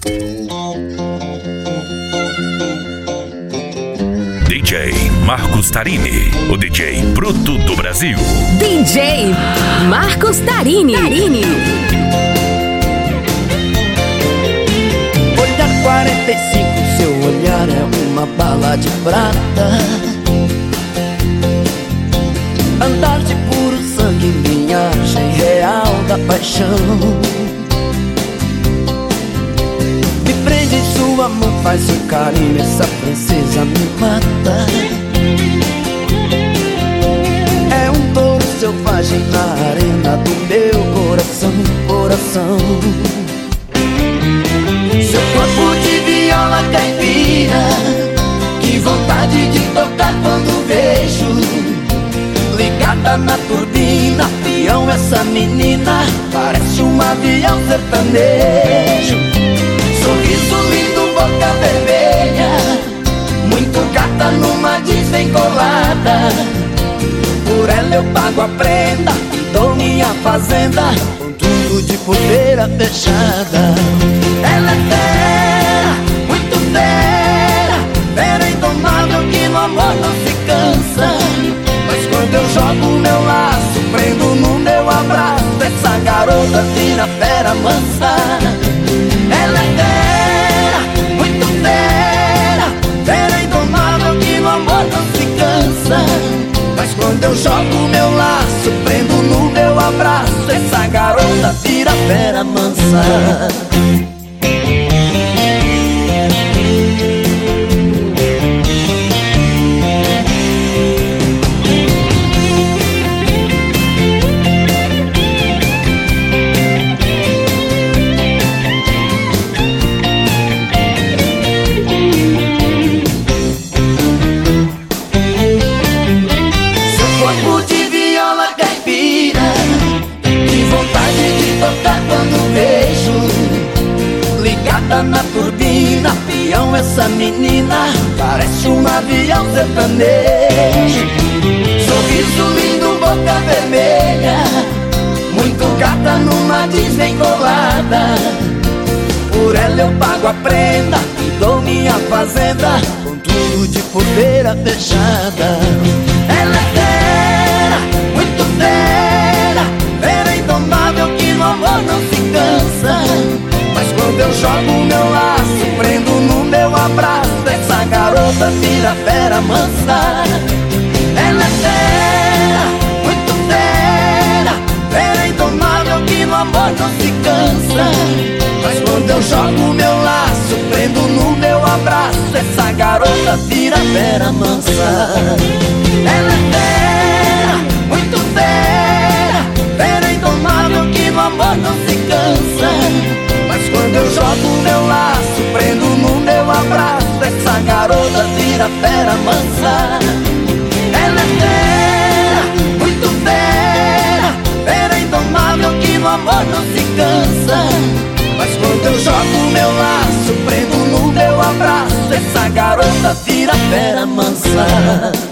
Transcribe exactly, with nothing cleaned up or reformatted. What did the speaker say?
D J Marcos Tarini, o D J bruto do Brasil. D J Marcos Tarini. Tarini. Olhar quarenta e cinco, seu olhar é uma bala de prata. Andar de puro sangue, linhagem real da paixão. Me prende em sua mão, faz um carinho, essa princesa me mata. É um touro selvagem na arena do meu coração, coração. Seu corpo de viola caipira, que vontade de tocar quando vejo. Ligada na turbina, peão essa menina, parece um avião sertanejo. Sorriso lindo, boca vermelha, muito gata numa desvencolada. Por ela eu pago a prenda e dou minha fazenda, com tudo de porteira fechada. Ela é fera, muito fera, fera indomável que no amor não se cansa. Mas quando eu jogo meu laço, prendo no meu abraço, essa garota vira fera mansa. Ela é fera, muito fera, fera indomável que no amor não se cansa. Mas quando eu jogo meu laço, prendo no meu abraço, essa garota vira fera mansa. Na turbina, peão essa menina, parece um avião sertanejo. Sorriso lindo, boca vermelha, muito gata numa desvencolada. Por ela eu pago a prenda e dou minha fazenda, com tudo de porteira fechada. Ela é fera, muito fera, fera indomável que no amor não se cansa. Mas quando eu jogo meu laço, prendo no meu abraço, essa garota vira fera mansa. Ela é fera, muito fera, fera indomável que no amor não se cansa. Mas quando eu jogo meu laço, prendo no meu abraço, essa garota vira fera mansa. Ela é fera, muito fera, fera indomável que no amor não se cansa. Mas quando eu jogo meu laço, prendo no meu abraço, essa garota vira fera mansa. Ela é fera, muito fera, fera indomável que no amor não se cansa. Mas quando eu jogo meu laço, prendo no meu abraço, essa garota vira fera mansa.